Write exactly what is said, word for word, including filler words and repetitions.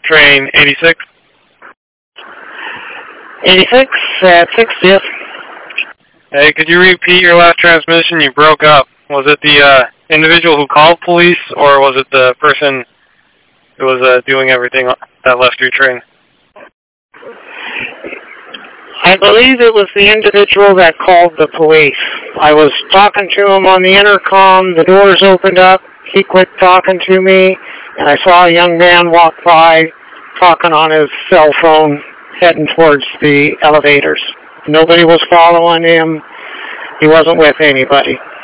train eighty-six. eighty-six at sixtieth. Hey, could you repeat your last transmission? You broke up. Was it the uh, individual who called police, or was it the person who was uh, doing everything that left your train? I believe it was the individual that called the police. I was talking to him on the intercom. The doors opened up. He quit talking to me, and I saw a young man walk by talking on his cell phone, heading towards the elevators. Nobody was following him. He wasn't with anybody.